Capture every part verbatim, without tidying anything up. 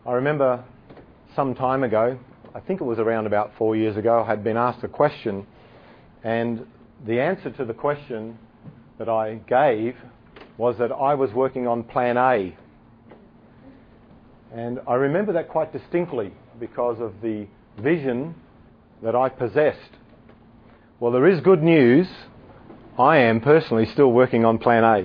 I remember some time ago, I think it was around about four years ago, I had been asked a question, and the answer to the question that I gave was that I was working on plan A. And I remember that quite distinctly because of the vision that I possessed. Well, there is good news. I am personally still working on plan A.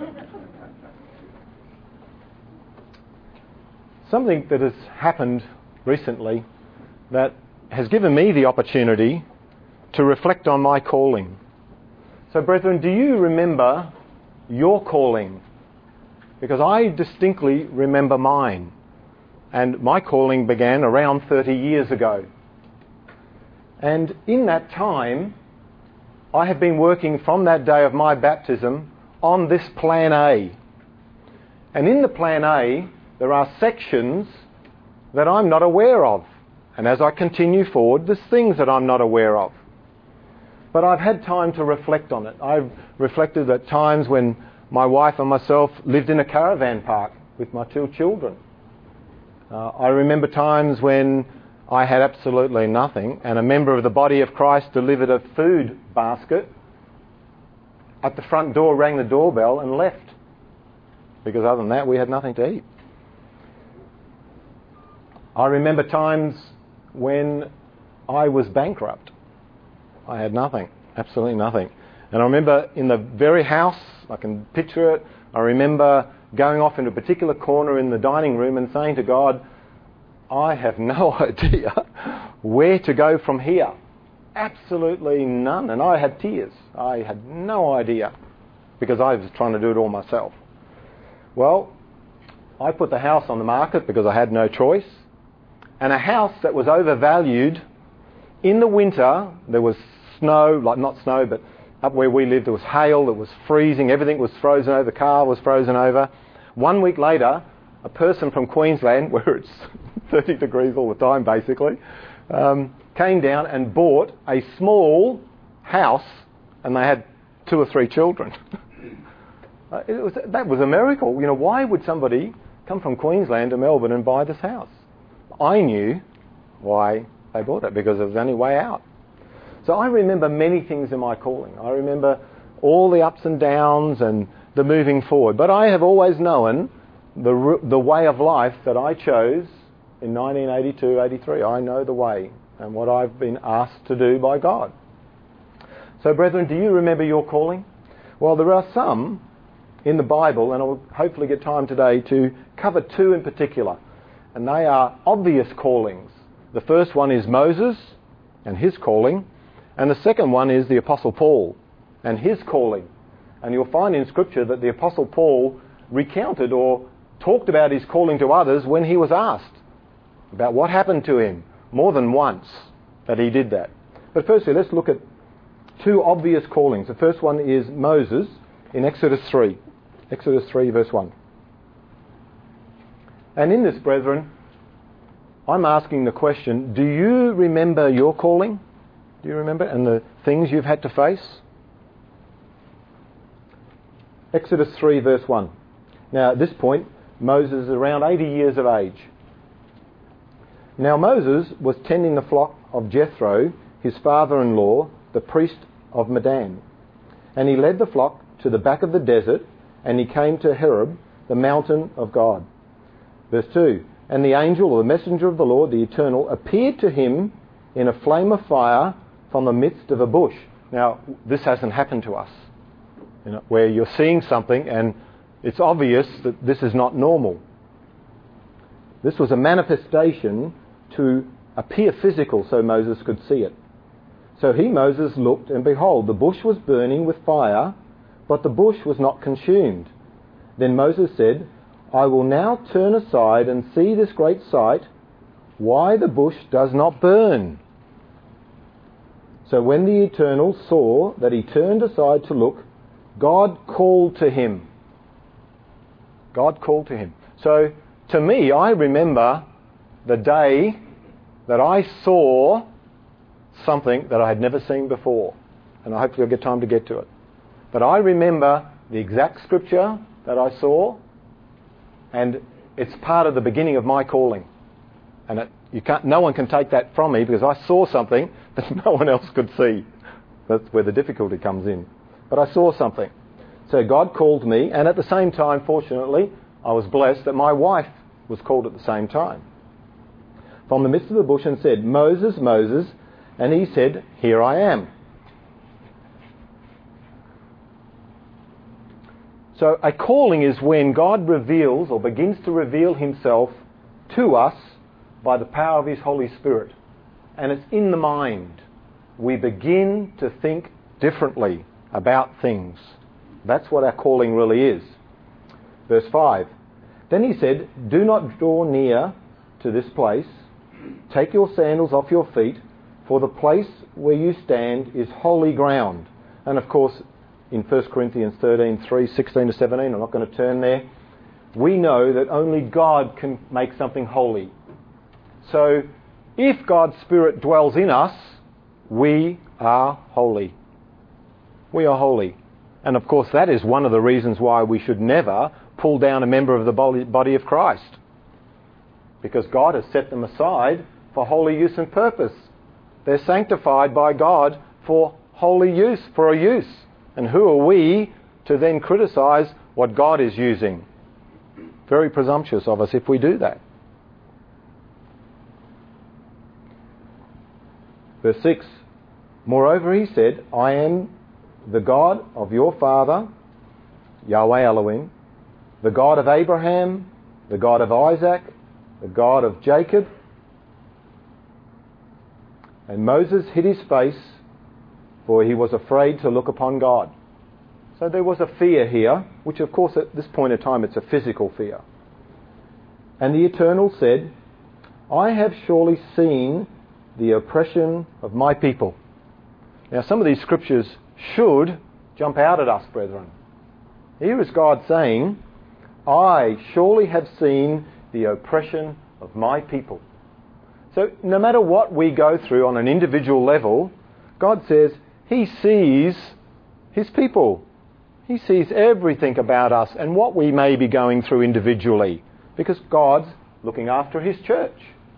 Something that has happened recently that has given me the opportunity to reflect on my calling. So, brethren, do you remember your calling? Because I distinctly remember mine. And my calling began around thirty years ago. And in that time, I have been working from that day of my baptism on this plan A. And in the plan A, there are sections that I'm not aware of. And as I continue forward, there's things that I'm not aware of. But I've had time to reflect on it. I've reflected at times when my wife and myself lived in a caravan park with my two children. Uh, I remember times when I had absolutely nothing and a member of the body of Christ delivered a food basket at the front door, rang the doorbell and left. Because other than that, we had nothing to eat. I remember times when I was bankrupt. I had nothing, absolutely nothing. And I remember in the very house, I can picture it, I remember going off into a particular corner in the dining room and saying to God, I have no idea where to go from here. Absolutely none. And I had tears. I had no idea because I was trying to do it all myself. Well, I put the house on the market because I had no choice. And a house that was overvalued. In the winter, there was snow, like not snow, but up where we lived, there was hail, it was freezing, everything was frozen over, the car was frozen over. One week later, a person from Queensland, where it's thirty degrees all the time basically, um, came down and bought a small house, and they had two or three children. uh, it was, that was a miracle. You know, why would somebody come from Queensland to Melbourne and buy this house? I knew why they bought it, because it was the only way out. So I remember many things in my calling. I remember all the ups and downs and the moving forward. But I have always known the the way of life that I chose in nineteen eighty-two, eighty-three. I know the way and what I've been asked to do by God. So, brethren, do you remember your calling? Well, there are some in the Bible, and I'll hopefully get time today to cover two in particular. And they are obvious callings. The first one is Moses and his calling. And the second one is the Apostle Paul and his calling. And you'll find in Scripture that the Apostle Paul recounted or talked about his calling to others when he was asked about what happened to him, more than once that he did that. But firstly, let's look at two obvious callings. The first one is Moses in Exodus three. Exodus three, verse one. And in this, brethren, I'm asking the question, do you remember your calling? Do you remember? And the things you've had to face? Exodus three, verse one. Now, at this point, Moses is around eighty years of age. Now, Moses was tending the flock of Jethro, his father-in-law, the priest of Midian. And he led the flock to the back of the desert, and he came to Horeb, the mountain of God. Verse two. And the angel, or the messenger of the Lord, the Eternal, appeared to him in a flame of fire from the midst of a bush. Now, this hasn't happened to us, you know, where you're seeing something and it's obvious that this is not normal. This was a manifestation to appear physical so Moses could see it. So he, Moses, looked, and behold, the bush was burning with fire, but the bush was not consumed. Then Moses said, I will now turn aside and see this great sight, why the bush does not burn. So when the Eternal saw that he turned aside to look, God called to him. God called to him. So to me, I remember the day that I saw something that I had never seen before. And hopefully I'll get time to get to it. But I remember the exact scripture that I saw. And it's part of the beginning of my calling. And it, you can't, no one can take that from me, because I saw something that no one else could see. That's where the difficulty comes in. But I saw something. So God called me, and at the same time, fortunately, I was blessed that my wife was called at the same time. From the midst of the bush, and said, Moses, Moses, and he said, Here I am. So a calling is when God reveals or begins to reveal himself to us by the power of his Holy Spirit. And it's in the mind. We begin to think differently about things. That's what our calling really is. Verse five. Then he said, Do not draw near to this place. Take your sandals off your feet, for the place where you stand is holy ground. And of course, in First Corinthians thirteen, three, sixteen to seventeen, I'm not going to turn there, we know that only God can make something holy. So, if God's Spirit dwells in us, we are holy. We are holy. And of course, that is one of the reasons why we should never pull down a member of the body of Christ. Because God has set them aside for holy use and purpose. They're sanctified by God for holy use, for a use. And who are we to then criticise what God is using? Very presumptuous of us if we do that. Verse six. Moreover, he said, I am the God of your father, Yahweh Elohim, the God of Abraham, the God of Isaac, the God of Jacob. And Moses hid his face, for he was afraid to look upon God. So there was a fear here, which of course at this point in time it's a physical fear. And the Eternal said, I have surely seen the oppression of my people. Now some of these scriptures should jump out at us, brethren. Here is God saying, I surely have seen the oppression of my people. So no matter what we go through on an individual level, God says he sees his people. He sees everything about us and what we may be going through individually, because God's looking after his church.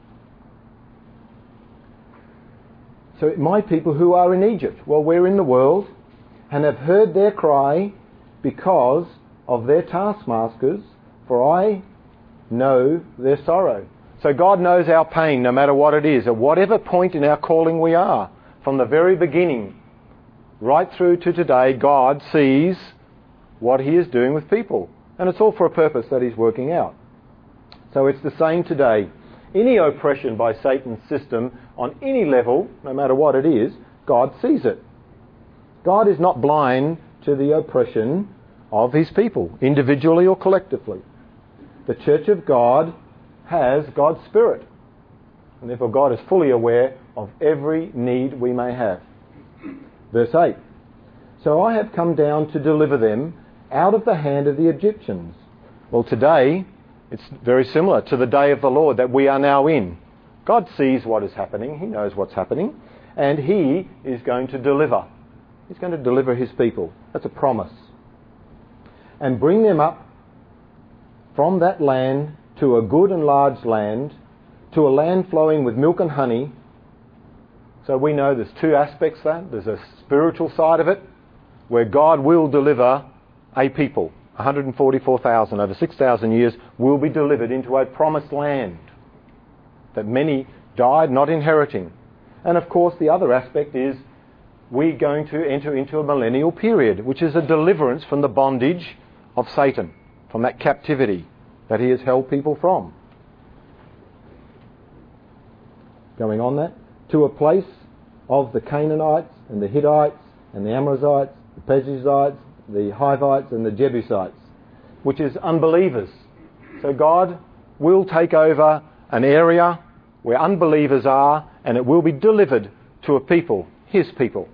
So my people who are in Egypt, well, we're in the world, and have heard their cry because of their taskmasters, for I know their sorrow. So God knows our pain, no matter what it is, at whatever point in our calling we are. From the very beginning, right through to today, God sees what he is doing with people. And it's all for a purpose that he's working out. So it's the same today. Any oppression by Satan's system on any level, no matter what it is, God sees it. God is not blind to the oppression of his people, individually or collectively. The Church of God has God's Spirit. And therefore God is fully aware of every need we may have. Verse eight. So I have come down to deliver them out of the hand of the Egyptians. Well, today, it's very similar to the day of the Lord that we are now in. God sees what is happening. He knows what's happening. And he is going to deliver. He's going to deliver his people. That's a promise. And bring them up from that land to a good and large land, to a land flowing with milk and honey. So we know there's two aspects there. There's a spiritual side of it, where God will deliver a people. one hundred forty-four thousand over six thousand years will be delivered into a promised land that many died not inheriting. And of course the other aspect is we're going to enter into a millennial period, which is a deliverance from the bondage of Satan, from that captivity that he has held people from. Going on that, to a place of the Canaanites and the Hittites and the Amorites, the Perizzites, the Hivites and the Jebusites, which is unbelievers. So God will take over an area where unbelievers are, and it will be delivered to a people, his people.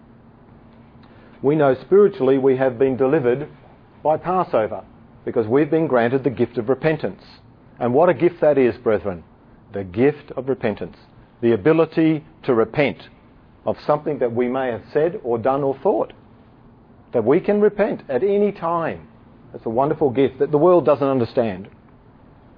We know spiritually we have been delivered by Passover, because we've been granted the gift of repentance. And what a gift that is, brethren. The gift of repentance. The ability to repent of something that we may have said or done or thought. That we can repent at any time. It's a wonderful gift that the world doesn't understand.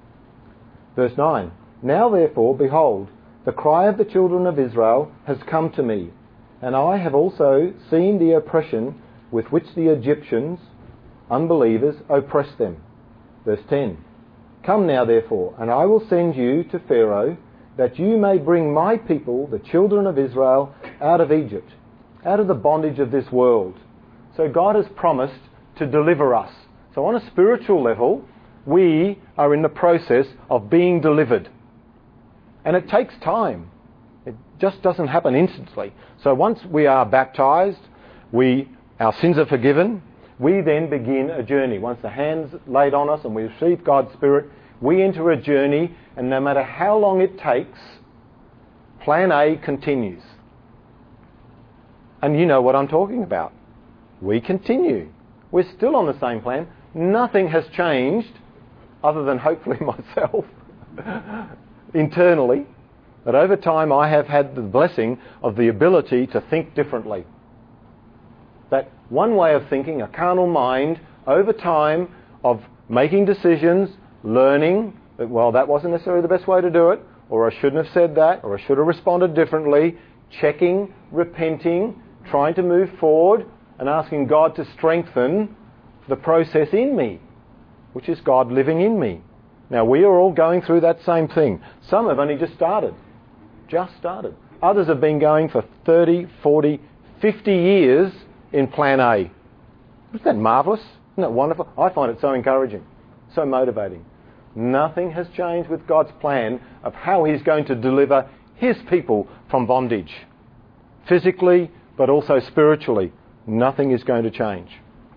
Verse nine. Now therefore, behold, the cry of the children of Israel has come to me, and I have also seen the oppression with which the Egyptians, unbelievers, oppress them. Verse ten. Come now therefore, and I will send you to Pharaoh, that you may bring my people, the children of Israel, out of Egypt, out of the bondage of this world. So God has promised to deliver us. So on a spiritual level, we are in the process of being delivered. And it takes time. It just doesn't happen instantly. So once we are baptized, we, our sins are forgiven, we then begin a journey. Once the hand's laid on us and we receive God's Spirit, we enter a journey, and no matter how long it takes, plan A continues. And you know what I'm talking about. We continue. We're still on the same plan. Nothing has changed, other than hopefully myself, internally. But over time I have had the blessing of the ability to think differently. That one way of thinking, a carnal mind, over time of making decisions, learning that, well, that wasn't necessarily the best way to do it, or I shouldn't have said that, or I should have responded differently, checking, repenting, trying to move forward, and asking God to strengthen the process in me, which is God living in me. Now, we are all going through that same thing. Some have only just started. Just started. Others have been going for thirty, forty, fifty years in plan A. Isn't that marvellous? Isn't that wonderful? I find it so encouraging, so motivating. Nothing has changed with God's plan of how He's going to deliver His people from bondage. Physically, but also spiritually. Nothing is going to change.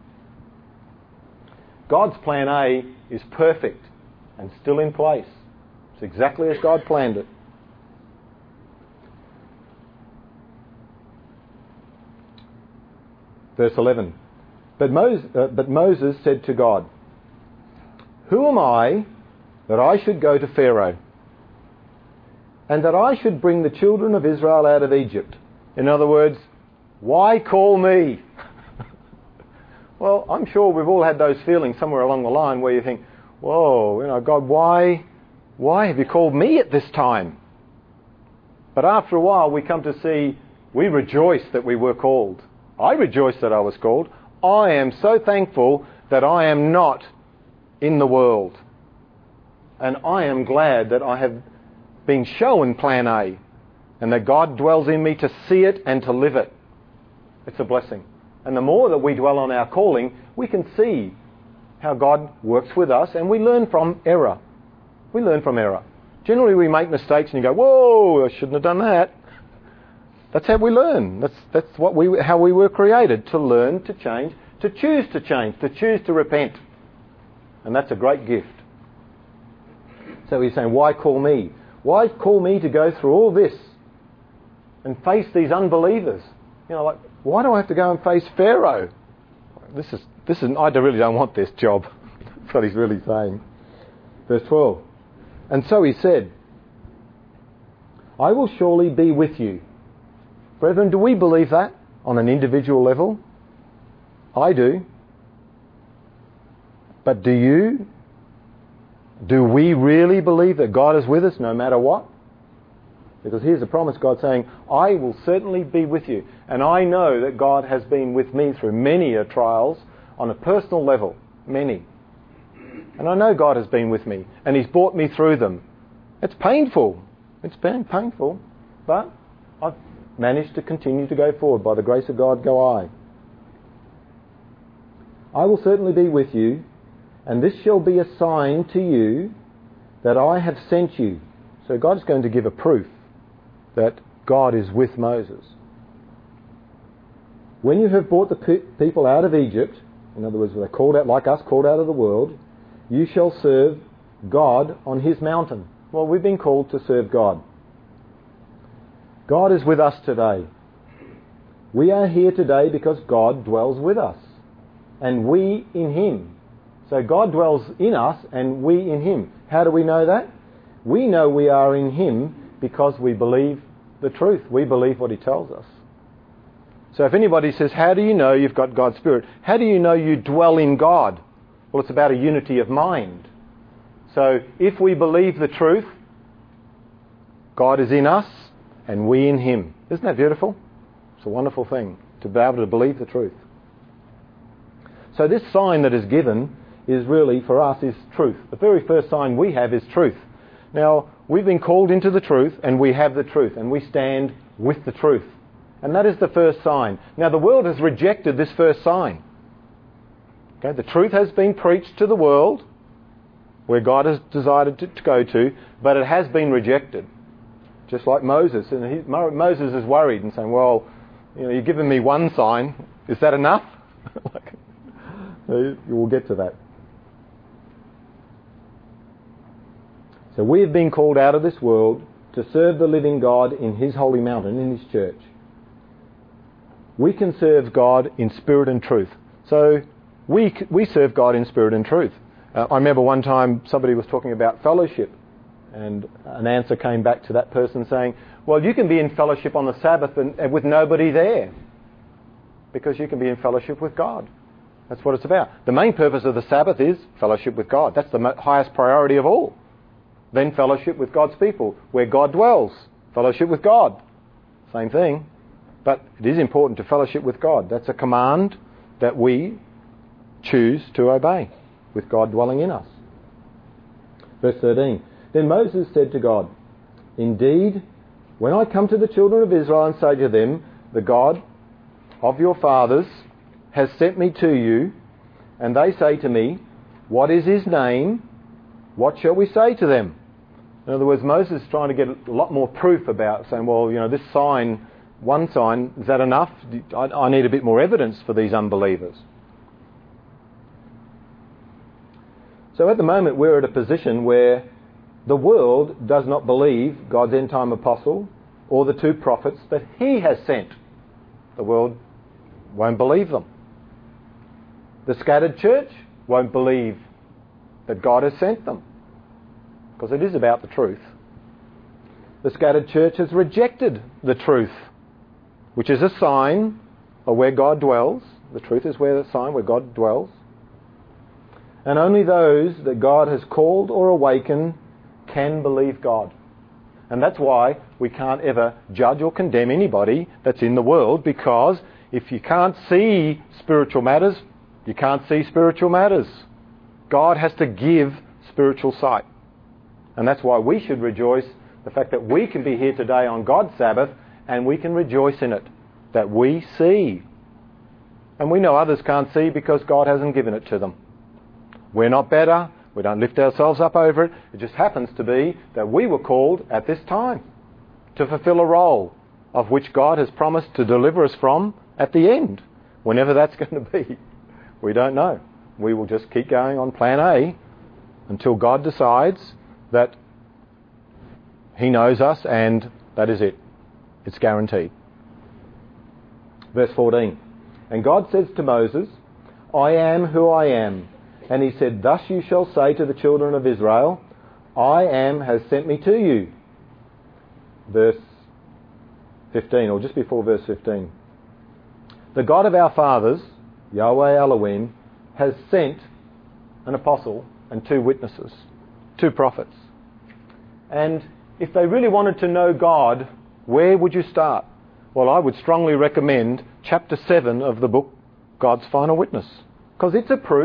God's plan A is perfect and still in place. It's exactly as God planned it. Verse eleven. But Moses, uh, but Moses said to God, "Who am I that I should go to Pharaoh, and that I should bring the children of Israel out of Egypt?" In other words, why call me? Well, I'm sure we've all had those feelings somewhere along the line where you think, whoa, you know, God, why, why have you called me at this time? But after a while, we come to see, we rejoice that we were called. I rejoice that I was called. I am so thankful that I am not in the world. And I am glad that I have been shown plan A, and that God dwells in me to see it and to live it. It's a blessing. And the more that we dwell on our calling, we can see how God works with us, and we learn from error. We learn from error. Generally we make mistakes and you go, whoa, I shouldn't have done that. That's how we learn. That's that's what we how we were created, to learn, to change, to choose to change, to choose to repent. And that's a great gift. So he's saying, why call me? Why call me to go through all this and face these unbelievers? You know, like, why do I have to go and face Pharaoh? This is this is I really don't want this job. That's what he's really saying. Verse twelve. And so he said, I will surely be with you. Brethren, do we believe that on an individual level? I do. But do you? Do we really believe that God is with us no matter what? Because here's the promise, God saying, I will certainly be with you. And I know that God has been with me through many a trials on a personal level. Many. And I know God has been with me. And He's brought me through them. It's painful. It's been painful. But I've managed to continue to go forward. By the grace of God go I. I will certainly be with you. And this shall be a sign to you that I have sent you. So God's going to give a proof that God is with Moses. When you have brought the pe- people out of Egypt, in other words, they're called out like us, called out of the world, you shall serve God on His mountain. Well, we've been called to serve God. God is with us today. We are here today because God dwells with us, and we in Him. So God dwells in us and we in Him. How do we know that? We know we are in Him because we believe the truth. We believe what He tells us. So if anybody says, how do you know you've got God's Spirit? How do you know you dwell in God? Well, it's about a unity of mind. So if we believe the truth, God is in us and we in him. Isn't that beautiful? It's a wonderful thing to be able to believe the truth. So this sign that is given is really, for us, is truth. The very first sign we have is truth. Now, we've been called into the truth and we have the truth and we stand with the truth. And that is the first sign. Now, the world has rejected this first sign. Okay, the truth has been preached to the world, where God has decided to, to go to, but it has been rejected. Just like Moses. And he, Mo, Moses is worried and saying, well, you know, you've given me one sign. Is that enough? like, you will get to that. So we have been called out of this world to serve the living God in his holy mountain, in his church. We can serve God in spirit and truth. So we we serve God in spirit and truth. Uh, I remember one time somebody was talking about fellowship, and an answer came back to that person saying, well, you can be in fellowship on the Sabbath and, and with nobody there, because you can be in fellowship with God. That's what it's about. The main purpose of the Sabbath is fellowship with God. That's the mo- highest priority of all. Then fellowship with God's people, where God dwells. Fellowship with God. Same thing. But it is important to fellowship with God. That's a command that we choose to obey, with God dwelling in us. Verse thirteen. Then Moses said to God, indeed, when I come to the children of Israel and say to them, the God of your fathers has sent me to you, and they say to me, what is his name? What shall we say to them? In other words, Moses is trying to get a lot more proof about saying, well, you know, this sign, one sign, is that enough? I, I need a bit more evidence for these unbelievers. So at the moment we're at a position where the world does not believe God's end-time apostle or the two prophets that he has sent. The world won't believe them. The scattered church won't believe that God has sent them, because it is about the truth. The scattered church has rejected the truth, which is a sign of where God dwells. The truth is where the sign where God dwells. And only those that God has called or awakened can believe God. And that's why we can't ever judge or condemn anybody that's in the world, because if you can't see spiritual matters, you can't see spiritual matters. God has to give spiritual sight. And that's why we should rejoice the fact that we can be here today on God's Sabbath, and we can rejoice in it, that we see. And we know others can't see because God hasn't given it to them. We're not better. We don't lift ourselves up over it. It just happens to be that we were called at this time to fulfill a role of which God has promised to deliver us from at the end. Whenever that's going to be, we don't know. We will just keep going on plan A until God decides that he knows us, and that is it. It's guaranteed. Verse fourteen. And God says to Moses, I am who I am. And he said, thus you shall say to the children of Israel, I am has sent me to you. Verse fifteen, or just before verse fifteen. The God of our fathers, Yahweh Elohim, has sent an apostle and two witnesses, two prophets. And if they really wanted to know God, where would you start? Well, I would strongly recommend chapter seven of the book, God's Final Witness, because it's a proof.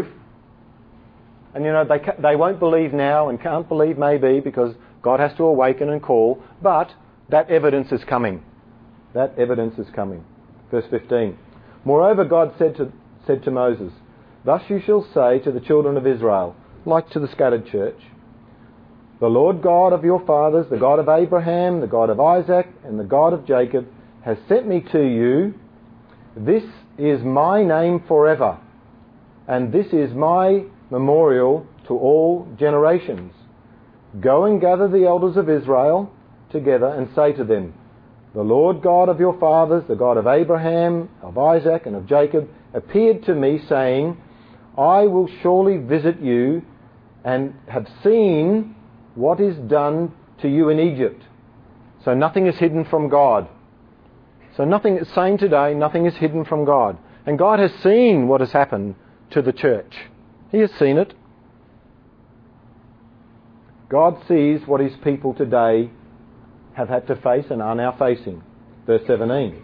And you know, they ca- they won't believe now and can't believe maybe because God has to awaken and call, but that evidence is coming. That evidence is coming. Verse fifteen. Moreover, God said to, said to Moses, thus you shall say to the children of Israel, like to the scattered church, the Lord God of your fathers, the God of Abraham, the God of Isaac, and the God of Jacob, has sent me to you. This is my name forever, and this is my memorial to all generations. Go and gather the elders of Israel together and say to them, the Lord God of your fathers, the God of Abraham, of Isaac, and of Jacob, appeared to me, saying, I will surely visit you and have seen what is done to you in Egypt. So nothing is hidden from God. So nothing is saying today, nothing is hidden from God. And God has seen what has happened to the church. He has seen it. God sees what his people today have had to face and are now facing. Verse seventeen.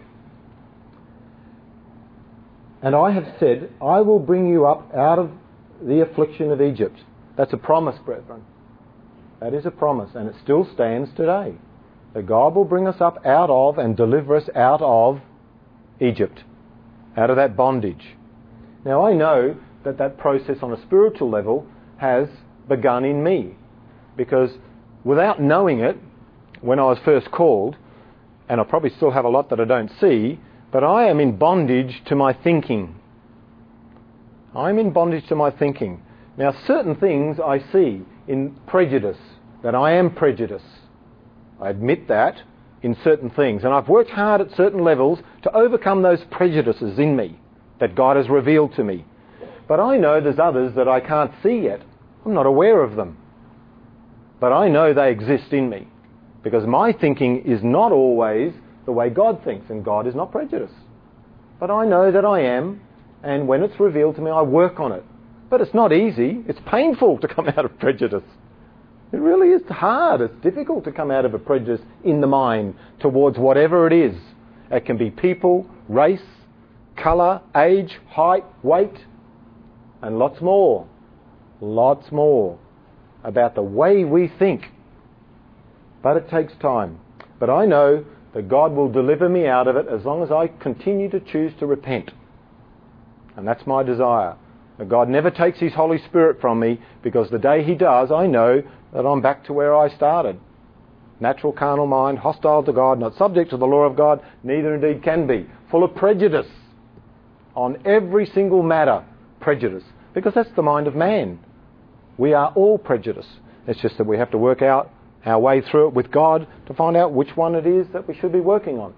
And I have said, I will bring you up out of the affliction of Egypt. That's a promise, brethren. That is a promise, and it still stands today. That God will bring us up out of and deliver us out of Egypt, out of that bondage. Now I know that that process on a spiritual level has begun in me, because without knowing it, when I was first called, and I probably still have a lot that I don't see, but I am in bondage to my thinking. I'm in bondage to my thinking. Now certain things I see in prejudice, that I am prejudiced. I admit that in certain things, and I've worked hard at certain levels to overcome those prejudices in me that God has revealed to me. But I know there's others that I can't see yet. I'm not aware of them. But I know they exist in me, because my thinking is not always the way God thinks, and God is not prejudiced. But I know that I am, and when it's revealed to me, I work on it. But it's not easy. It's painful to come out of prejudice. It really is hard. It's difficult to come out of a prejudice in the mind towards whatever it is. It can be people, race, colour, age, height, weight, and lots more. Lots more about the way we think. But it takes time. But I know that God will deliver me out of it as long as I continue to choose to repent. And that's my desire. That God never takes his Holy Spirit from me, because the day he does, I know that I'm back to where I started. Natural carnal mind, hostile to God, not subject to the law of God, neither indeed can be. Full of prejudice on every single matter. Prejudice. Because that's the mind of man. We are all prejudiced. It's just that we have to work out our way through it with God to find out which one it is that we should be working on.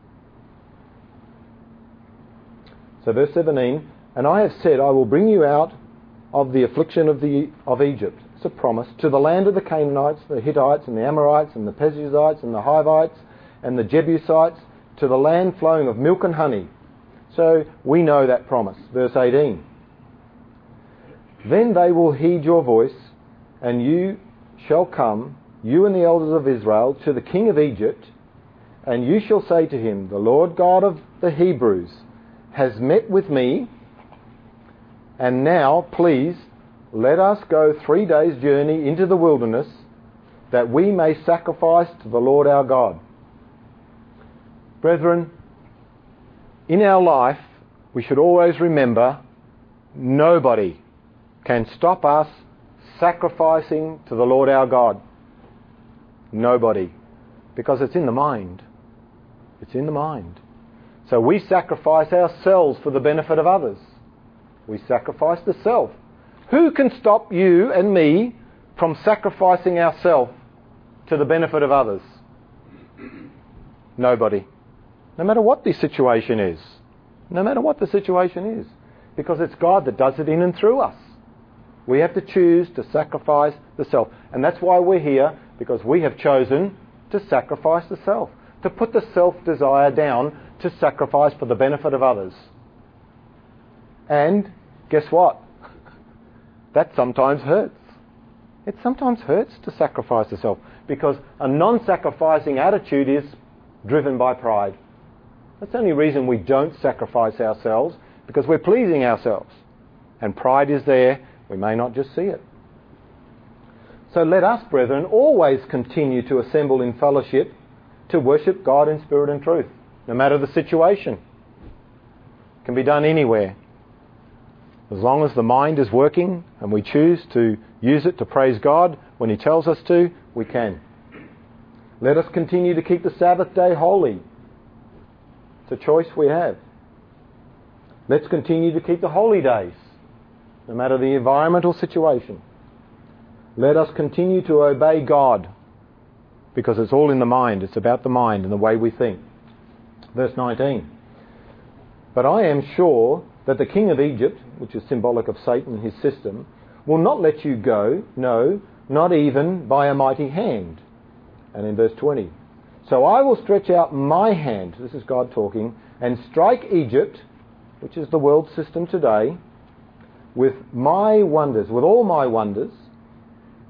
So verse seventeen, and I have said, I will bring you out of the affliction of the of Egypt. It's a promise. To the land of the Canaanites, the Hittites and the Amorites and the Perizzites and the Hivites and the Jebusites, to the land flowing of milk and honey. So we know that promise. Verse eighteen. Then they will heed your voice, and you shall come, you and the elders of Israel, to the king of Egypt, and you shall say to him, the Lord God of the Hebrews has met with me, and now, please, let us go three days' journey into the wilderness, that we may sacrifice to the Lord our God. Brethren, in our life, we should always remember, nobody can stop us sacrificing to the Lord our God. Nobody. Because it's in the mind. It's in the mind. So we sacrifice ourselves for the benefit of others. We sacrifice the self. Who can stop you and me from sacrificing ourselves to the benefit of others? Nobody. No matter what the situation is. No matter what the situation is. Because it's God that does it in and through us. We have to choose to sacrifice the self. And that's why we're here, because we have chosen to sacrifice the self. To put the self-desire down, to sacrifice for the benefit of others. And guess what? That sometimes hurts. It sometimes hurts to sacrifice the self, because a non-sacrificing attitude is driven by pride. That's the only reason we don't sacrifice ourselves, because we're pleasing ourselves. And pride is there. We may not just see it. So let us, brethren, always continue to assemble in fellowship to worship God in spirit and truth, no matter the situation. It can be done anywhere. As long as the mind is working and we choose to use it to praise God when he tells us to, we can. Let us continue to keep the Sabbath day holy. It's a choice we have. Let's continue to keep the holy days, no matter the environmental situation. Let us continue to obey God, because it's all in the mind. It's about the mind and the way we think. Verse nineteen. But I am sure that the king of Egypt, which is symbolic of Satan and his system, will not let you go, no, not even by a mighty hand. And in verse twenty. So I will stretch out my hand, this is God talking, and strike Egypt, which is the world system today, with my wonders, with all my wonders,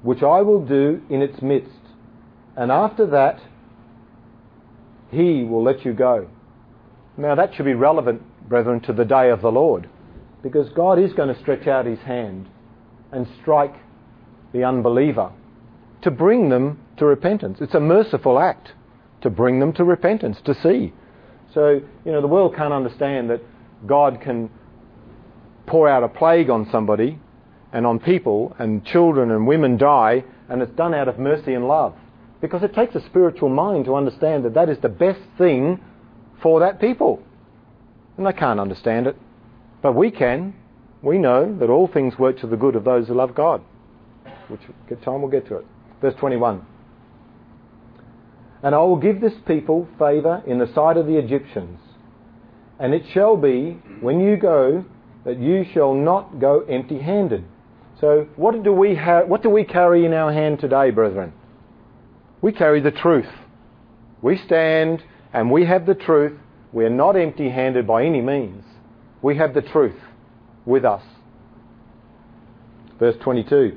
which I will do in its midst. And after that, he will let you go. Now that should be relevant, brethren, to the day of the Lord, because God is going to stretch out his hand and strike the unbeliever to bring them to repentance. It's a merciful act to bring them to repentance, to see. So, you know, the world can't understand that God can pour out a plague on somebody and on people, and children and women die, and it's done out of mercy and love. Because it takes a spiritual mind to understand that that is the best thing for that people. And they can't understand it. But we can. We know that all things work to the good of those who love God. Which at time we'll get to it. Verse twenty-one. And I will give this people favour in the sight of the Egyptians. And it shall be, when you go, that you shall not go empty-handed. So what do we ha- what do we carry in our hand today, brethren? We carry the truth. We stand and we have the truth. We are not empty-handed by any means. We have the truth with us. Verse twenty-two.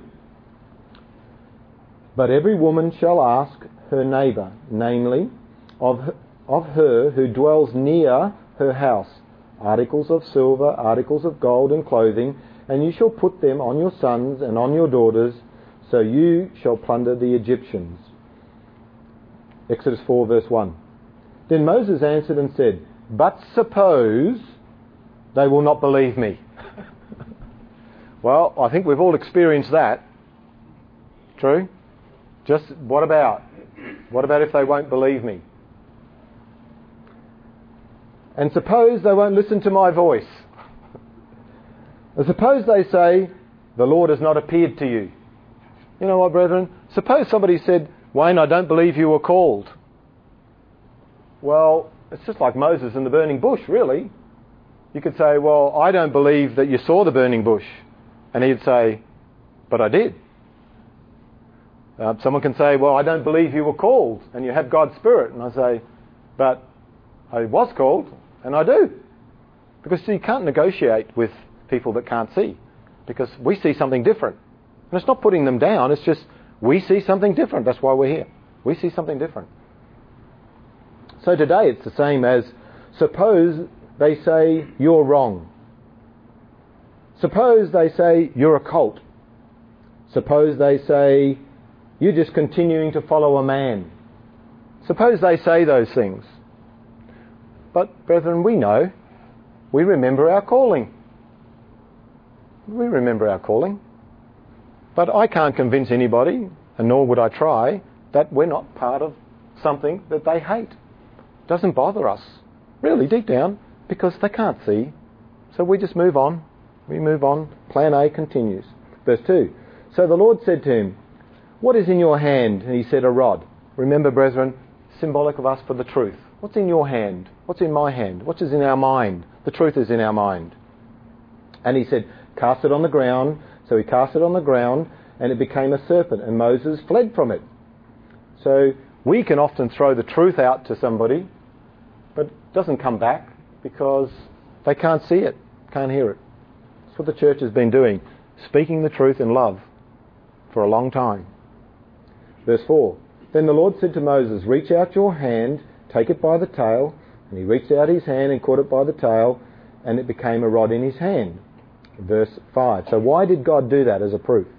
But every woman shall ask her neighbour, namely, of her, of her who dwells near her house, articles of silver, articles of gold and clothing, and you shall put them on your sons and on your daughters, so you shall plunder the Egyptians. Exodus four verse one. Then Moses answered and said, but suppose they will not believe me. Well, I think we've all experienced that. True? Just what about? What about if they won't believe me? And suppose they won't listen to my voice. And suppose they say, the Lord has not appeared to you. You know what, brethren? Suppose somebody said, Wayne, I don't believe you were called. Well, it's just like Moses in the burning bush, really. You could say, well, I don't believe that you saw the burning bush. And he'd say, but I did. Uh, someone can say, well, I don't believe you were called and you have God's Spirit. And I say, but I was called and I do. Because see, you can't negotiate with people that can't see, because we see something different. And it's not putting them down, it's just we see something different. That's why we're here. We see something different. So today it's the same as, suppose they say you're wrong. Suppose they say you're a cult. Suppose they say you're just continuing to follow a man. Suppose they say those things. But brethren, we know, we remember our calling. We remember our calling. But I can't convince anybody, and nor would I try, that we're not part of something that they hate. It doesn't bother us, really, deep down, because they can't see. So we just move on. We move on. Plan A continues. Verse two. So the Lord said to him, what is in your hand? And he said, a rod. Remember, brethren, symbolic of us for the truth. What's in your hand? What's in my hand? What is in our mind? The truth is in our mind. And he said, cast it on the ground. So he cast it on the ground, and it became a serpent, and Moses fled from it. So we can often throw the truth out to somebody, but it doesn't come back because they can't see it, can't hear it. That's what the church has been doing, speaking the truth in love for a long time. Verse four. Then the Lord said to Moses, reach out your hand, take it by the tail. And he reached out his hand and caught it by the tail, and it became a rod in his hand. Verse five. So why did God do that as a proof?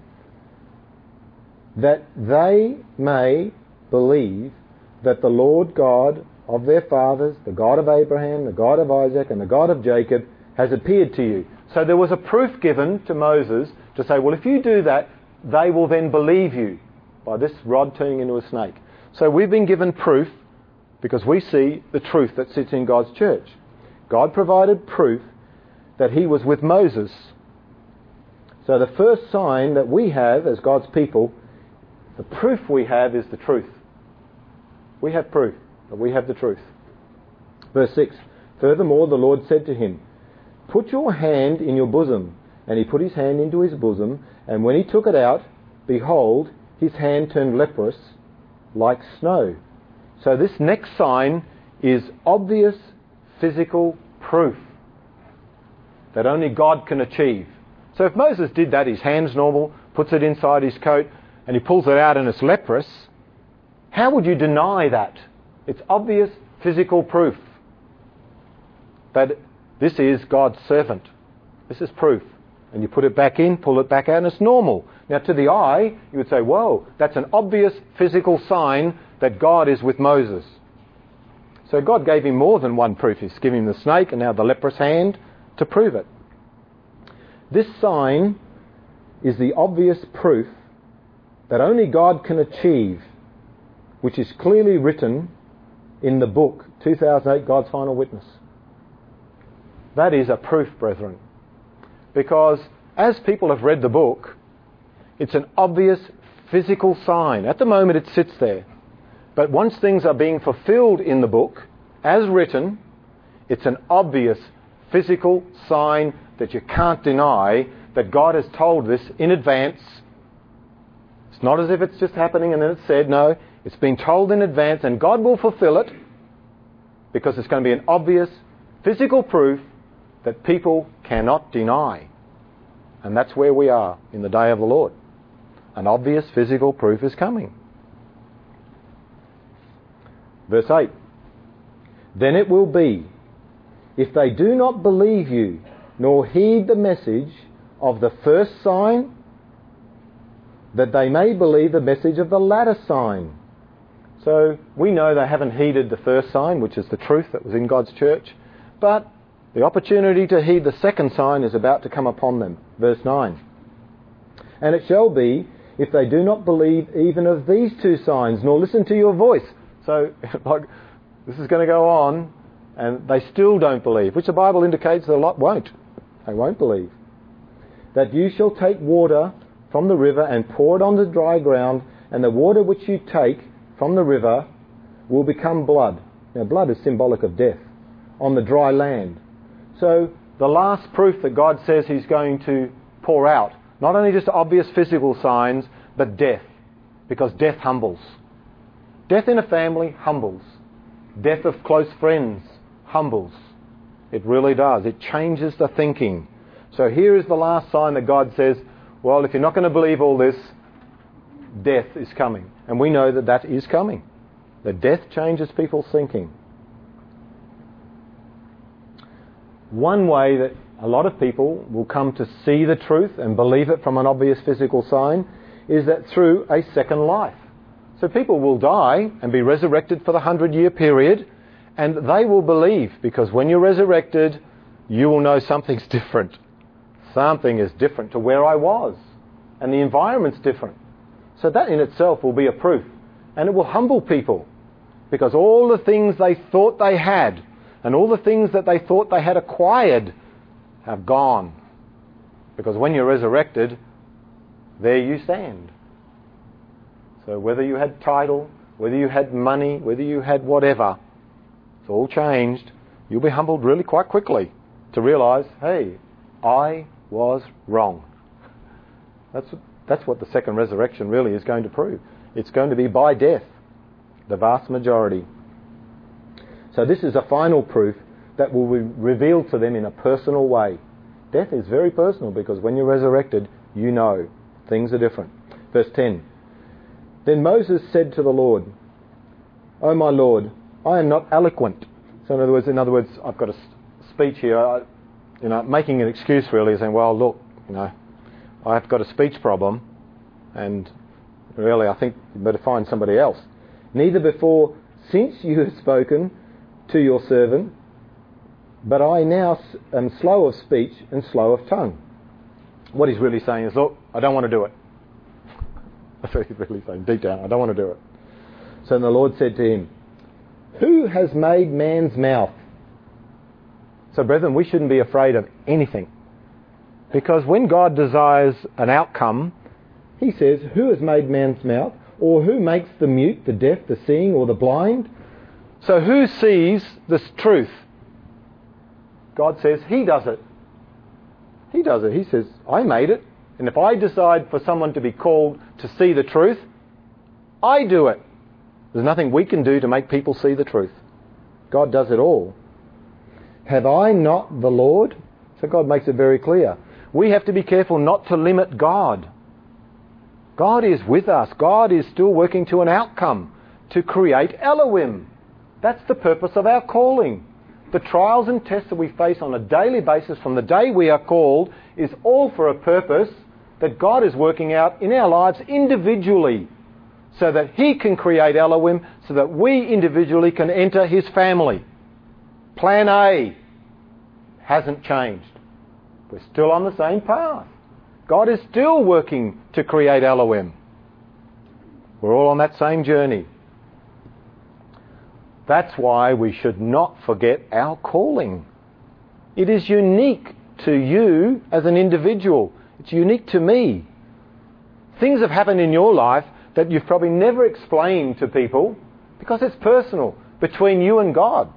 That they may believe that the Lord God of their fathers, the God of Abraham, the God of Isaac, and the God of Jacob, has appeared to you. So there was a proof given to Moses to say, well, if you do that, they will then believe you by this rod turning into a snake. So we've been given proof because we see the truth that sits in God's church. God provided proof that he was with Moses. So the first sign that we have as God's people, the proof we have is the truth. We have proof that we have the truth. Verse six. Furthermore, the Lord said to him, put your hand in your bosom. And he put his hand into his bosom, and when he took it out, behold, his hand turned leprous like snow. So this next sign is obvious physical proof that only God can achieve. So if Moses did that, his hand's normal, puts it inside his coat, and he pulls it out and it's leprous, how would you deny that? It's obvious physical proof that this is God's servant. This is proof. And you put it back in, pull it back out, and it's normal. Now, to the eye, you would say, whoa, that's an obvious physical sign that God is with Moses. So God gave him more than one proof. He's given him the snake and now the leprous hand to prove it. This sign is the obvious proof that only God can achieve, which is clearly written in the book, two thousand eight, God's Final Witness. That is a proof, brethren. Because as people have read the book, it's an obvious physical sign. At the moment it sits there. But once things are being fulfilled in the book, as written, it's an obvious physical sign that you can't deny that God has told this in advance. It's not as if it's just happening and then it's said. No, it's been told in advance and God will fulfill it because it's going to be an obvious physical proof that people cannot deny. And that's where we are in the day of the Lord. An obvious physical proof is coming. Verse eight. Then it will be, if they do not believe you, nor heed the message of the first sign, that they may believe the message of the latter sign. So we know they haven't heeded the first sign, which is the truth that was in God's church, but the opportunity to heed the second sign is about to come upon them. Verse nine. And it shall be, if they do not believe even of these two signs, nor listen to your voice. So, like, this is going to go on, and they still don't believe, which the Bible indicates that a lot won't. They won't believe. That you shall take water from the river and pour it on the dry ground, and the water which you take from the river will become blood. Now, blood is symbolic of death on the dry land. So, the last proof that God says He's going to pour out, not only just obvious physical signs, but death, because death humbles. Death in a family humbles. Death of close friends humbles. It really does. It changes the thinking. So here is the last sign that God says, well, if you're not going to believe all this, death is coming. And we know that that is coming. That death changes people's thinking. One way that a lot of people will come to see the truth and believe it from an obvious physical sign is that through a second life. So people will die and be resurrected for the hundred-year period, and they will believe, because when you're resurrected, you will know something's different. Something is different to where I was, and the environment's different. So that in itself will be a proof, and it will humble people, because all the things they thought they had, and all the things that they thought they had acquired, have gone. Because when you're resurrected, there you stand. So whether you had title, whether you had money, whether you had whatever, it's all changed. You'll be humbled really quite quickly to realise, hey, I was wrong. That's, that's what the second resurrection really is going to prove. It's going to be by death, the vast majority. So this is a final proof that will be revealed to them in a personal way. Death is very personal, because when you're resurrected, you know things are different. Verse ten. Then Moses said to the Lord, O my Lord, I am not eloquent. So in other words, in other words, I've got a speech here, I, you know, making an excuse really, saying, well, look, you know, I've got a speech problem, and really I think you better find somebody else. Neither before, since you have spoken to your servant, but I now am slow of speech and slow of tongue. What he's really saying is, look, I don't want to do it. That's what he's really saying, deep down, I don't want to do it. So the Lord said to him, who has made man's mouth? So brethren, we shouldn't be afraid of anything. Because when God desires an outcome, He says, who has made man's mouth? Or who makes the mute, the deaf, the seeing, or the blind? So who sees this truth? God says He does it. He does it. He says, I made it. And if I decide for someone to be called to see the truth, I do it. There's nothing we can do to make people see the truth. God does it all. Have I not the Lord? So God makes it very clear. We have to be careful not to limit God. God is with us. God is still working to an outcome, to create Elohim. That's the purpose of our calling. The trials and tests that we face on a daily basis from the day we are called is all for a purpose that God is working out in our lives individually, so that He can create Elohim, so that we individually can enter His family. Plan A hasn't changed. We're still on the same path. God is still working to create Elohim. We're all on that same journey. That's why we should not forget our calling. It is unique to you as an individual. It's unique to me. Things have happened in your life that you've probably never explained to people because it's personal, between you and God.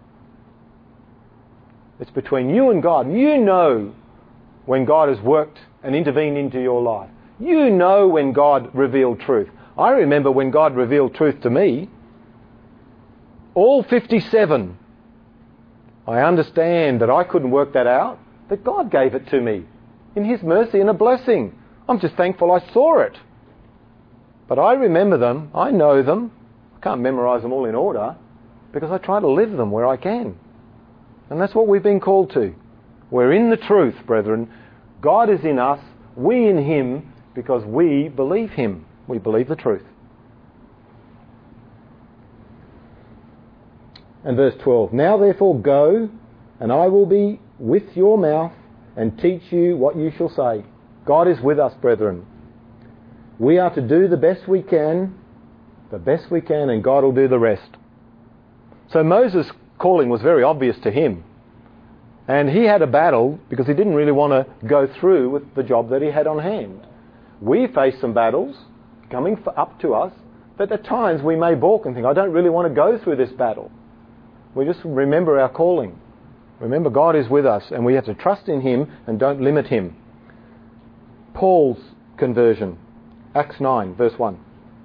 It's between you and God. You know when God has worked and intervened into your life. You know when God revealed truth. I remember when God revealed truth to me, all fifty-seven. I understand that I couldn't work that out, that God gave it to me in His mercy and a blessing. I'm just thankful I saw it. But I remember them, I know them. I can't memorise them all in order because I try to live them where I can. And that's what we've been called to. We're in the truth, brethren. God is in us, we in Him, because we believe Him. We believe the truth. And verse twelve, now therefore go, and I will be with your mouth and teach you what you shall say. God is with us, brethren. We are to do the best we can, the best we can, and God will do the rest. So Moses' calling was very obvious to him. And he had a battle because he didn't really want to go through with the job that he had on hand. We face some battles coming up to us that at times we may balk and think, I don't really want to go through this battle. We just remember our calling. Remember, God is with us and we have to trust in Him and don't limit Him. Paul's conversion. Acts nine, verse one.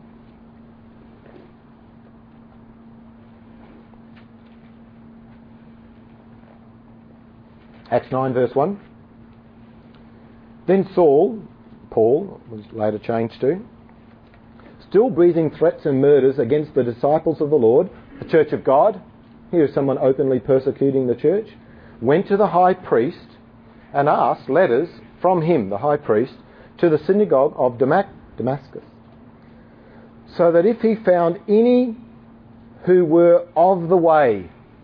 Acts nine, verse one. Then Saul, Paul, was later changed to, still breathing threats and murders against the disciples of the Lord, the church of God, here is someone openly persecuting the church, went to the high priest and asked letters from him, the high priest, to the synagogue of Damascus, so that if he found any who were of the way,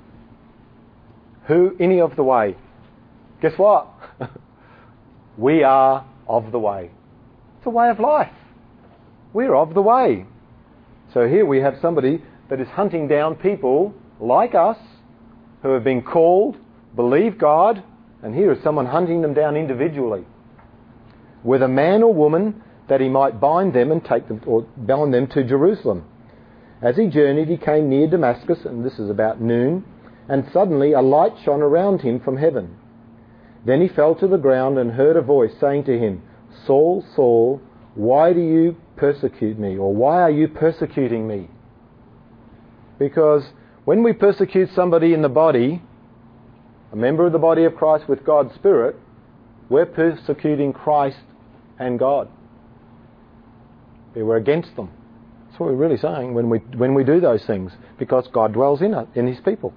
who, any of the way, guess what? We are of the way. It's a way of life. We're of the way. So here we have somebody that is hunting down people like us who have been called, believe God, and here is someone hunting them down individually, whether man or woman, that he might bind them and take them, or bound them to Jerusalem. As he journeyed, he came near Damascus, and this is about noon, and suddenly a light shone around him from heaven. Then he fell to the ground and heard a voice saying to him, Saul, Saul, why do you persecute me? Or why are you persecuting me? Because when we persecute somebody in the body, a member of the body of Christ with God's Spirit, we're persecuting Christ and God. We're against them. That's what we're really saying when we when we do those things, because God dwells in us, in His people.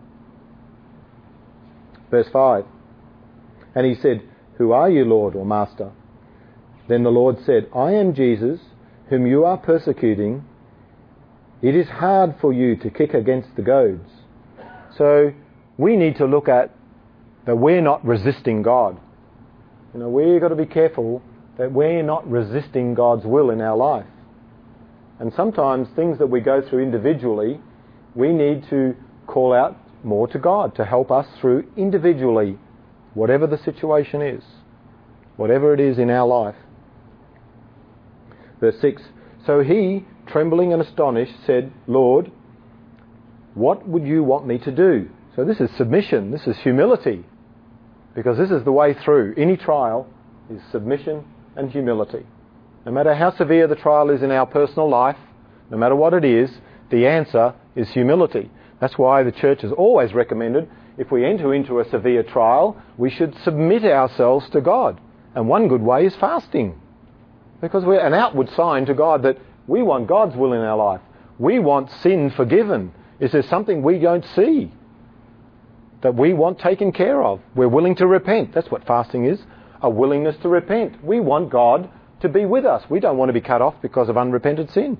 Verse five. And he said, Who are you, Lord or Master? Then the Lord said, I am Jesus, whom you are persecuting. It is hard for you to kick against the goads. So we need to look at that we're not resisting God. You know, we've got to be careful that we're not resisting God's will in our life. And sometimes things that we go through individually, we need to call out more to God to help us through individually, whatever the situation is, whatever it is in our life. Verse six, so he, trembling and astonished, said, Lord, what would you want me to do? So this is submission, this is humility, because this is the way through. Any trial is submission and humility. No matter how severe the trial is in our personal life, no matter what it is, the answer is humility. That's why the church has always recommended, if we enter into a severe trial, we should submit ourselves to God. And one good way is fasting. Because we're an outward sign to God that we want God's will in our life. We want sin forgiven. Is there something we don't see that we want taken care of? We're willing to repent. That's what fasting is, a willingness to repent. We want God to be with us. We don't want to be cut off because of unrepented sin.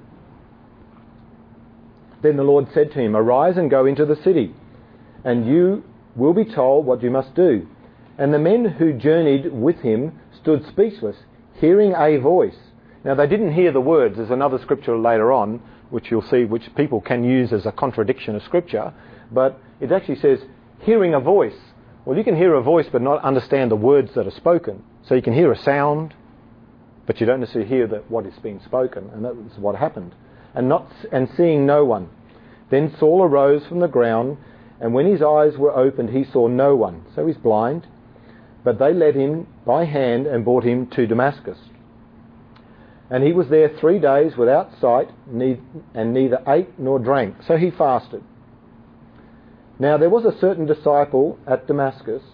Then the Lord said to him, "Arise and go into the city, and you will be told what you must do." And the men who journeyed with him stood speechless, hearing a voice. Now they didn't hear the words. There's another scripture later on, which you'll see, which people can use as a contradiction of scripture. But it actually says, hearing a voice. Well, you can hear a voice but not understand the words that are spoken. So you can hear a sound, but you don't necessarily hear that what is being spoken. And that was what happened. And not and seeing no one. Then Saul arose from the ground, and when his eyes were opened, he saw no one. So he's blind. But they led him by hand and brought him to Damascus. And he was there three days without sight, and neither ate nor drank. So he fasted. Now there was a certain disciple at Damascus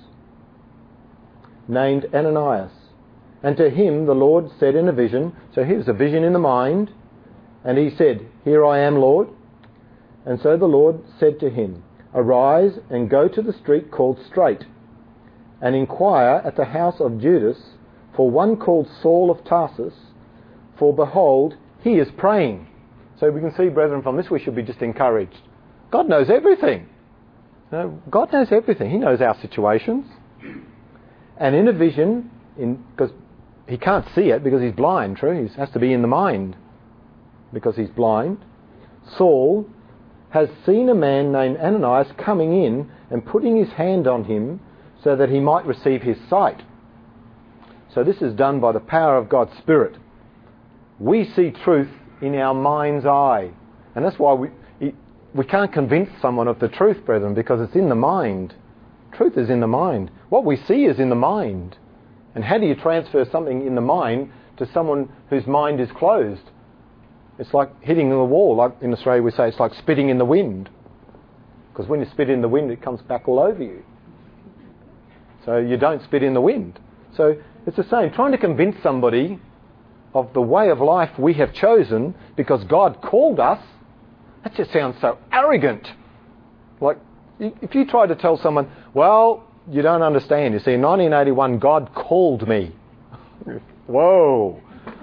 named Ananias. And to him the Lord said in a vision, so here's a vision in the mind, and he said, "Here I am, Lord." And so the Lord said to him, "Arise and go to the street called Straight, and inquire at the house of Judas for one called Saul of Tarsus, for behold, he is praying." So we can see, brethren, from this we should be just encouraged. God knows everything. You know, God knows everything. He knows our situations. And in a vision, in because he can't see it because he's blind, true? He has to be in the mind because he's blind. Saul has seen a man named Ananias coming in and putting his hand on him so that he might receive his sight. So this is done by the power of God's Spirit. We see truth in our mind's eye. And that's why we we can't convince someone of the truth, brethren, because it's in the mind. Truth is in the mind. What we see is in the mind. And how do you transfer something in the mind to someone whose mind is closed? It's like hitting the wall. Like in Australia we say it's like spitting in the wind. Because when you spit in the wind, it comes back all over you. So you don't spit in the wind. So it's the same. Trying to convince somebody of the way of life we have chosen because God called us, that just sounds so arrogant. Like, if you try to tell someone, well, you don't understand. You see, in nineteen eighty-one, God called me. Whoa.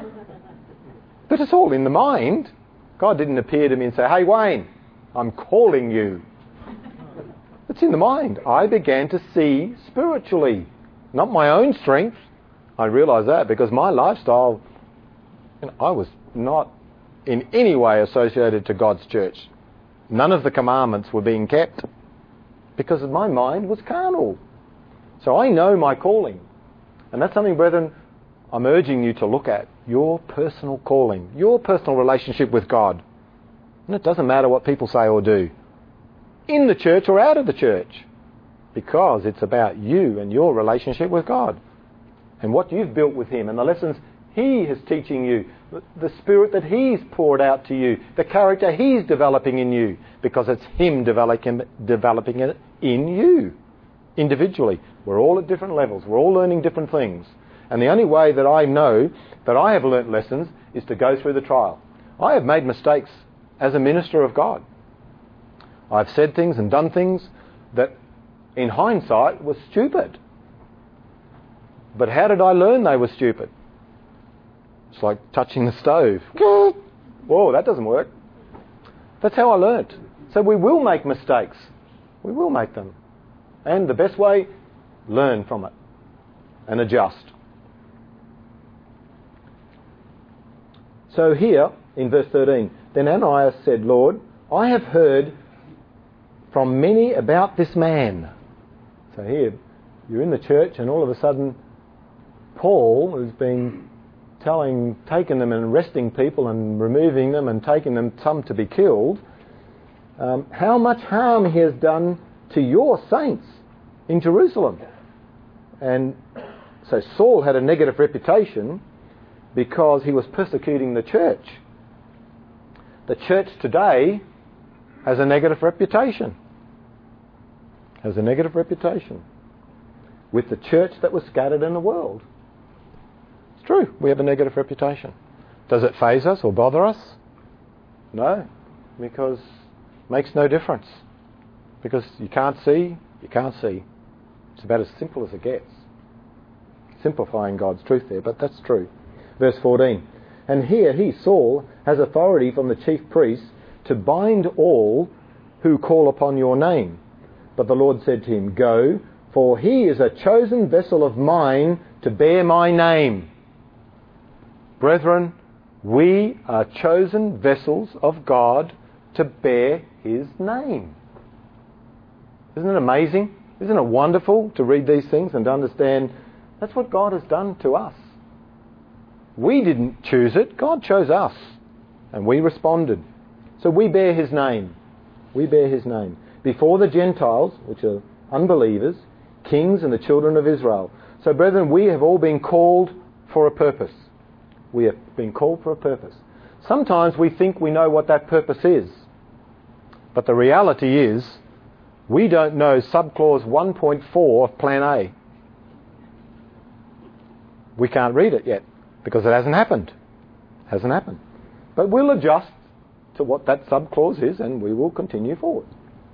But it's all in the mind. God didn't appear to me and say, "Hey, Wayne, I'm calling you." It's in the mind. I began to see spiritually, not my own strength. I realised that because my lifestyle, and I was not in any way associated to God's church. None of the commandments were being kept because my mind was carnal. So I know my calling. And that's something, brethren, I'm urging you to look at. Your personal calling, your personal relationship with God. And it doesn't matter what people say or do, in the church or out of the church, because it's about you and your relationship with God and what you've built with Him and the lessons He is teaching you, the Spirit that He's poured out to you, the character He's developing in you, because it's Him developing, developing it in you individually. We're all at different levels. We're all learning different things. And the only way that I know that I have learnt lessons is to go through the trial. I have made mistakes as a minister of God. I've said things and done things that in hindsight was stupid. But how did I learn they were stupid? It's like touching the stove. Whoa, that doesn't work. That's how I learnt. So we will make mistakes. We will make them. And the best way, learn from it and adjust. So here, in verse thirteen, then Ananias said, "Lord, I have heard from many about this man." So here, you're in the church and all of a sudden Paul has been telling, taking them and arresting people and removing them and taking them, some to be killed, um, how much harm he has done to your saints in Jerusalem. And so Saul had a negative reputation because he was persecuting the church. The church today has a negative reputation. Has a negative reputation with the church that was scattered in the world. true. We have a negative reputation. Does it faze us or bother us? No, because it makes no difference. Because you can't see, you can't see. It's about as simple as it gets. Simplifying God's truth there, but that's true. Verse fourteen. And here he, Saul, has authority from the chief priests to bind all who call upon your name. But the Lord said to him, Go, for he is a chosen vessel of mine to bear my name. Brethren, we are chosen vessels of God to bear his name. Isn't it amazing? Isn't it wonderful to read these things and to understand that's what God has done to us? We didn't choose it. God chose us. And we responded. So we bear his name. We bear his name. Before the Gentiles, which are unbelievers, kings and the children of Israel. So brethren, we have all been called for a purpose. We have been called for a purpose. Sometimes we think we know what that purpose is. But the reality is, we don't know subclause one point four of Plan A. We can't read it yet because it hasn't happened. Hasn't happened. But we'll adjust to what that subclause is and we will continue forward.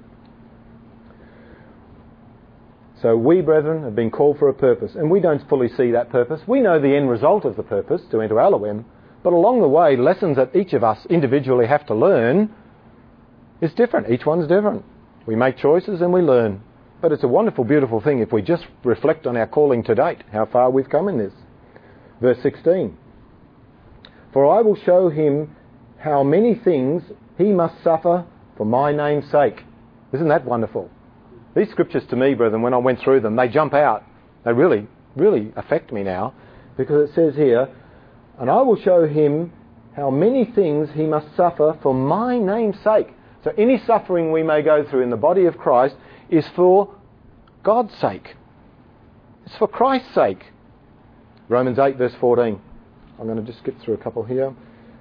So we, brethren, have been called for a purpose, and we don't fully see that purpose. We know the end result of the purpose, to enter Elohim, but along the way, lessons that each of us individually have to learn is different. Each one's different. We make choices and we learn. But it's a wonderful, beautiful thing if we just reflect on our calling to date, how far we've come in this. Verse sixteen. For I will show him how many things he must suffer for my name's sake. Isn't that wonderful? These scriptures to me, brethren, when I went through them, they jump out. They really, really affect me now. Because it says here, and I will show him how many things he must suffer for my name's sake. So any suffering we may go through in the body of Christ is for God's sake. It's for Christ's sake. Romans eight verse fourteen. I'm going to just skip through a couple here.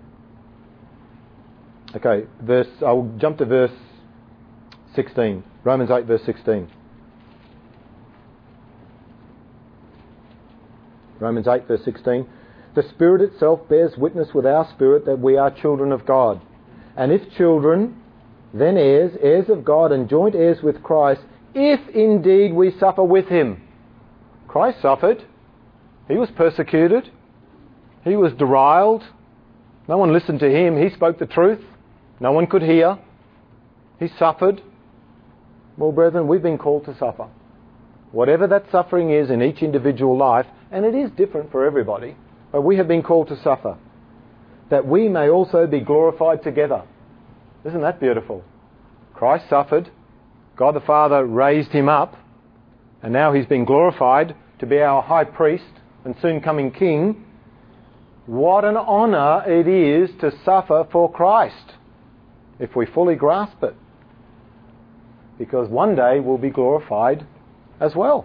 Okay, verse. I'll jump to verse sixteen. Romans eight verse sixteen. Romans eight verse sixteen. The Spirit itself bears witness with our spirit that we are children of God. And if children, then heirs, heirs of God and joint heirs with Christ, if indeed we suffer with him. Christ suffered. He was persecuted. He was deriled. No one listened to him. He spoke the truth. No one could hear. He suffered. Well, brethren, we've been called to suffer. Whatever that suffering is in each individual life, and it is different for everybody, but we have been called to suffer, that we may also be glorified together. Isn't that beautiful? Christ suffered. God the Father raised him up, and now he's been glorified to be our high priest and soon coming king. What an honour it is to suffer for Christ, if we fully grasp it. Because one day we'll be glorified as well.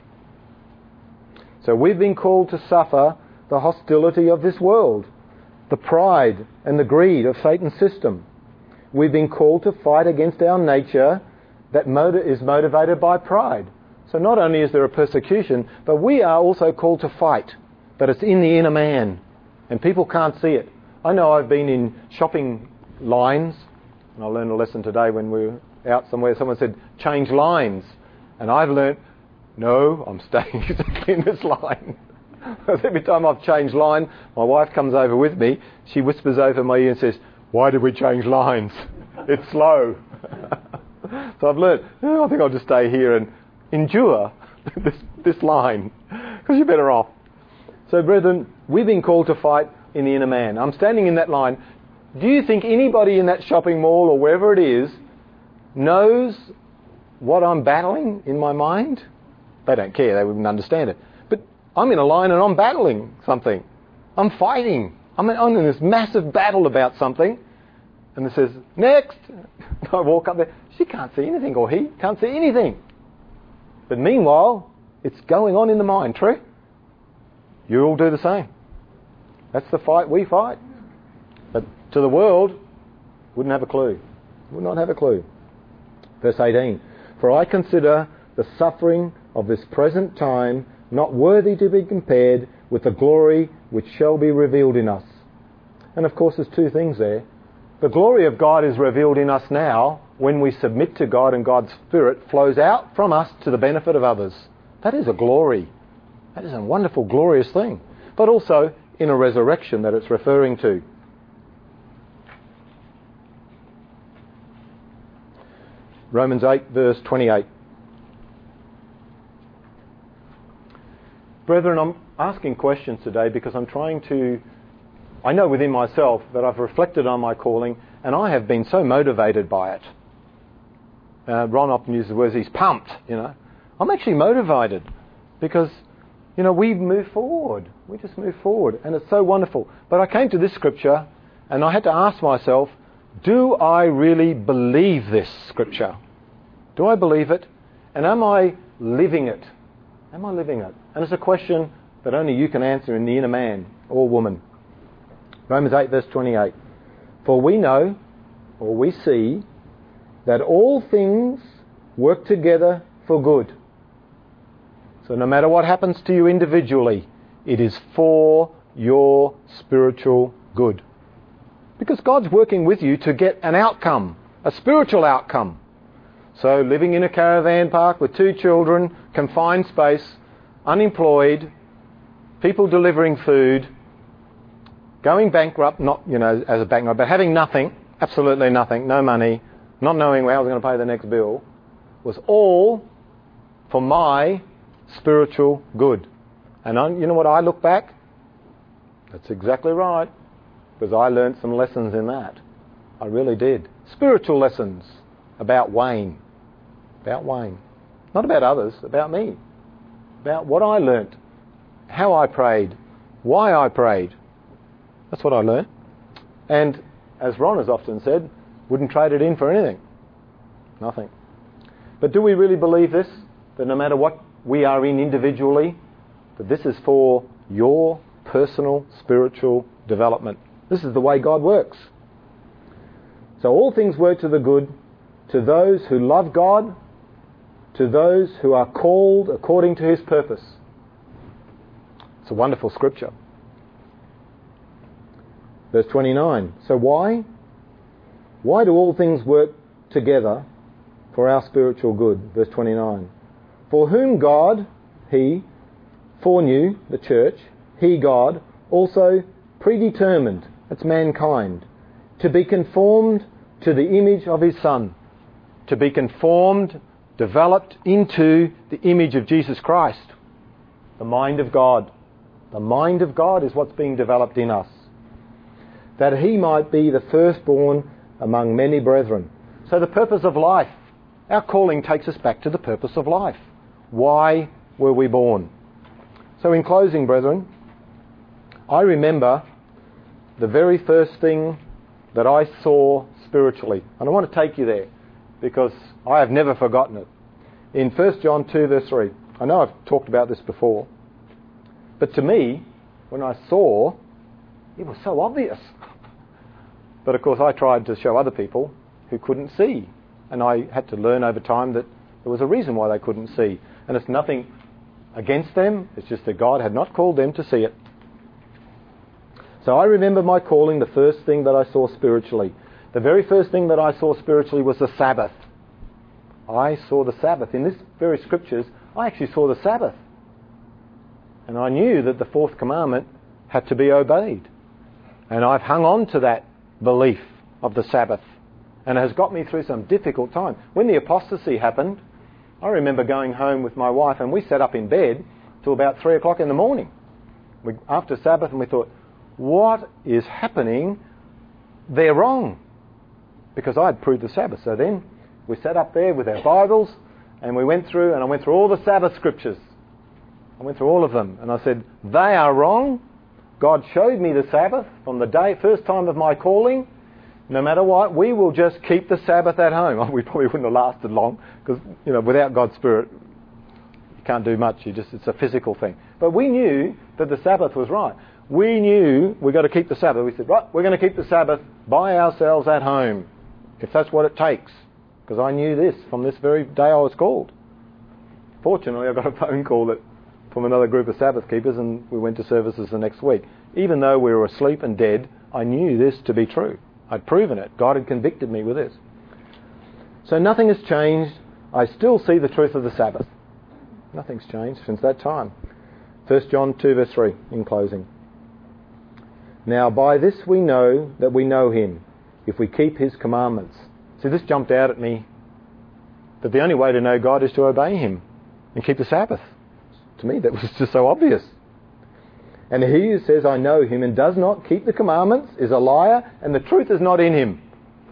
So we've been called to suffer the hostility of this world, the pride and the greed of Satan's system. We've been called to fight against our nature that is motivated by pride. So not only is there a persecution, but we are also called to fight, that it's in the inner man, and people can't see it. I know I've been in shopping lines, and I learned a lesson today when we were out somewhere. Someone said, change lines. And I've learnt, no, I'm staying exactly in this line. Every time I've changed line, my wife comes over with me, she whispers over my ear and says, why did we change lines? It's slow. So I've learnt, oh, I think I'll just stay here and endure this, this line, because you're better off. So brethren, we've been called to fight in the inner man. I'm standing in that line. Do you think anybody in that shopping mall or wherever it is knows what I'm battling in my mind? They don't care, they wouldn't understand it. But I'm in a line and I'm battling something. I'm fighting. I'm in, I'm in this massive battle about something. And it says, next. I walk up there. She can't see anything, or he can't see anything. But meanwhile, it's going on in the mind, true? You all do the same. That's the fight we fight. But to the world, wouldn't have a clue. Would not have a clue. Verse eighteen. For I consider the suffering of this present time not worthy to be compared with the glory which shall be revealed in us. And of course there's two things there. The glory of God is revealed in us now when we submit to God and God's Spirit flows out from us to the benefit of others. That is a glory. That is a wonderful, glorious thing. But also in a resurrection that it's referring to. Romans eight verse twenty-eight. Brethren, I'm asking questions today because I'm trying to... I know within myself that I've reflected on my calling and I have been so motivated by it. Uh, Ron often uses the words, he's pumped, you know. I'm actually motivated because, you know, we move forward. We just move forward and it's so wonderful. But I came to this scripture and I had to ask myself, do I really believe this scripture? Do I believe it? And am I living it? Am I living it? And it's a question that only you can answer in the inner man or woman. Romans eight verse twenty-eight. For we know, or we see, that all things work together for good. So no matter what happens to you individually, it is for your spiritual good. Because God's working with you to get an outcome, a spiritual outcome. So living in a caravan park with two children, confined space, unemployed, people delivering food, going bankrupt, not, you know, as a bankrupt, but having nothing, absolutely nothing, no money, not knowing how I was going to pay the next bill, was all for my spiritual good. And I, you know what, I look back, that's exactly right, because I learned some lessons in that. I really did. Spiritual lessons about Wayne. About Wayne. Not about others, about me. About what I learnt, how I prayed, why I prayed. That's what I learnt. And as Ron has often said, wouldn't trade it in for anything. Nothing. But do we really believe this? That no matter what we are in individually, that this is for your personal spiritual development. This is the way God works. So all things work to the good to those who love God, to those who are called according to His purpose. It's a wonderful scripture. Verse twenty-nine. So why? Why do all things work together for our spiritual good? Verse twenty-nine. For whom God, He, foreknew, the church, He, God, also predetermined, that's mankind, to be conformed to the image of His Son, to be conformed, developed into the image of Jesus Christ, the mind of God. The mind of God is what's being developed in us, that He might be the firstborn among many brethren. So the purpose of life, our calling takes us back to the purpose of life. Why were we born? So in closing, brethren, I remember the very first thing that I saw spiritually. And I want to take you there because I have never forgotten it. In First John two verse three. I know I've talked about this before. But to me, when I saw, it was so obvious. But of course I tried to show other people who couldn't see. And I had to learn over time that there was a reason why they couldn't see. And it's nothing against them. It's just that God had not called them to see it. So I remember my calling, the first thing that I saw spiritually. The very first thing that I saw spiritually was the Sabbath. I saw the Sabbath. In this very scriptures, I actually saw the Sabbath. And I knew that the fourth commandment had to be obeyed. And I've hung on to that belief of the Sabbath. And it has got me through some difficult time. When the apostasy happened, I remember going home with my wife and we sat up in bed till about three o'clock in the morning we, after Sabbath, and we thought, what is happening? They're wrong. Because I had proved the Sabbath. So then we sat up there with our Bibles and we went through, and I went through all the Sabbath scriptures. I went through all of them and I said, they are wrong. God showed me the Sabbath from the day, first time of my calling. No matter what, we will just keep the Sabbath at home. We probably wouldn't have lasted long because, you know, without God's Spirit, you can't do much. You just, it's a physical thing. But we knew that the Sabbath was right. We knew we've got to keep the Sabbath. We said, right, we're going to keep the Sabbath by ourselves at home, if that's what it takes. Because I knew this from this very day I was called. Fortunately, I got a phone call that from another group of Sabbath keepers, and we went to services the next week. Even though we were asleep and dead, I knew this to be true. I'd proven it. God had convicted me with this. So nothing has changed. I still see the truth of the Sabbath. Nothing's changed since that time. First John two verse three in closing. Now by this we know that we know him, if we keep his commandments. See, this jumped out at me, that the only way to know God is to obey him and keep the Sabbath. To me, that was just so obvious. And he who says, I know him, and does not keep the commandments is a liar, and the truth is not in him.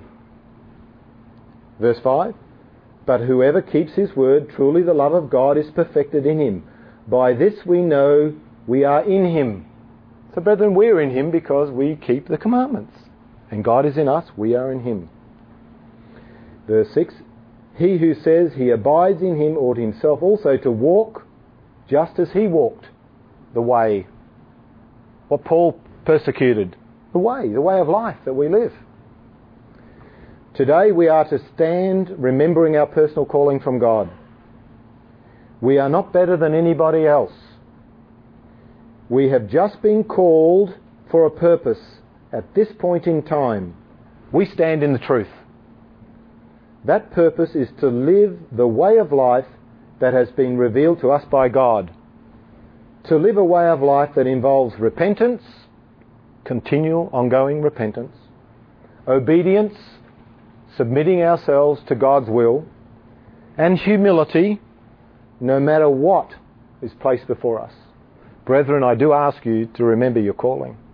Verse five. But whoever keeps his word, truly the love of God is perfected in him. By this we know we are in him. So brethren, we're in him because we keep the commandments. And God is in us, we are in him. Verse six. He who says he abides in him ought himself also to walk just as he walked, the way. What Paul persecuted, the way, the way of life that we live. Today we are to stand remembering our personal calling from God. We are not better than anybody else. We have just been called for a purpose at this point in time. We stand in the truth. That purpose is to live the way of life that has been revealed to us by God. To live a way of life that involves repentance, continual, ongoing repentance, obedience, submitting ourselves to God's will, and humility, no matter what is placed before us. Brethren, I do ask you to remember your calling.